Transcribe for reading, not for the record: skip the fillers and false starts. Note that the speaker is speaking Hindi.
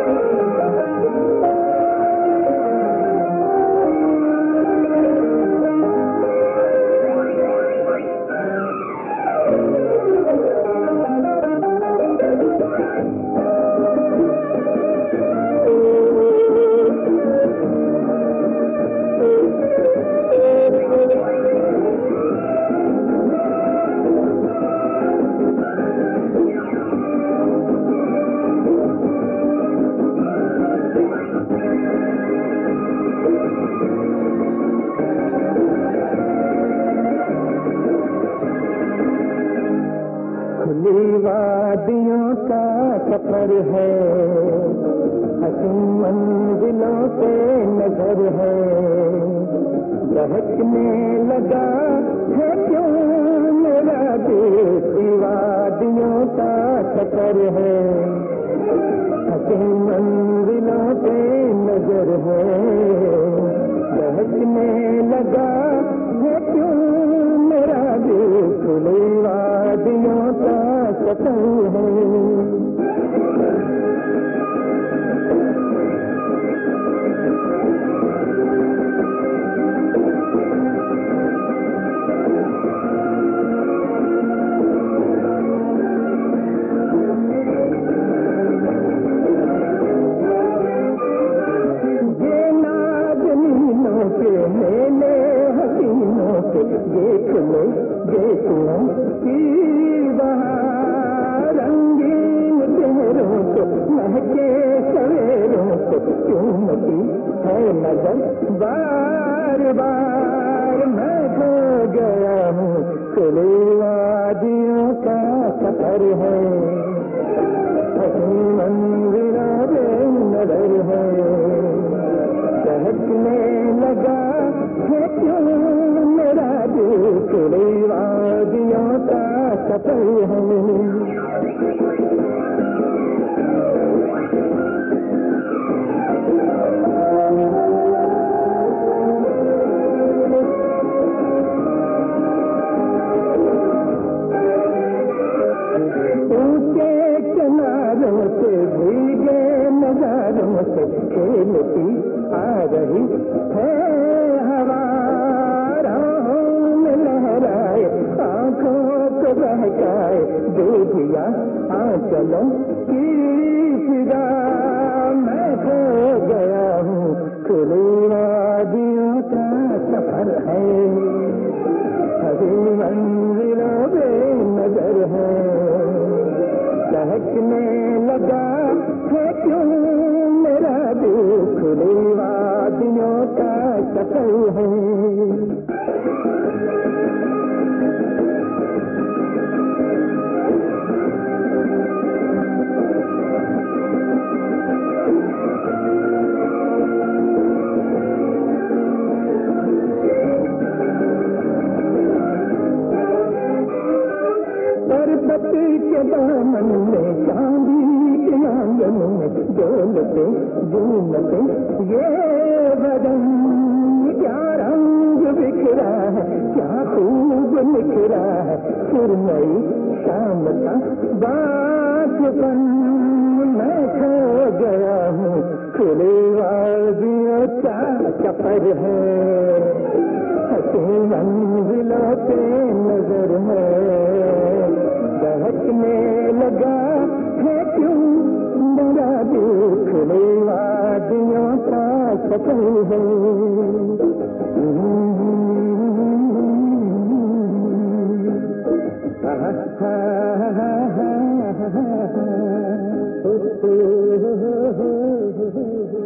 वादियों का सफर है, हसीन मंजिलों पे नजर है, बहकने लगा है क्यों मेरा दिल। वादियों का सफर है, हसीन मंजिलों पे नजर है, बहकने लगा है क्यों मेरा दिल। खुली वादियों का सफर है। मेले हसीनों से देख लो की बहार, रंगीन चेहरों को महके सवेरों को चूमती है नजर बार बार। मैं खो गया हूँ, खुली वादियों का सफर है, हसीन मंजिलों पे नजर है, बहकने लगा है क्यों मेरा दिल। खुली वादियों का सफर है। ऊंचे किनारों से भीगे नजारों से खेलती आ रही है हवा, राहों में लहराए आंखों को बहकाए दूधिया आंचलों की फिजा। मैं खो गया हूँ, खुली वादियों का सफर है, हसीन मंजिलों पे नजर है, बहकने लगा है क्यों मेरा दिल। खुली वादियों का सफर है। पर्वत के दामन में चांदी के आंगन में डोलते झूमते ये बदन, क्या रंग बिखरा है, क्या खूब निखरा है, सुरमई शाम का बातपन। मैं खो गया हूँ, खुली वादियों का सफर है, हसीन मंजिलों पे नजर है, बहकने लगा है क्यों मेरा दिल। खुली वादियों का सफर है। हा हा हा हा हा।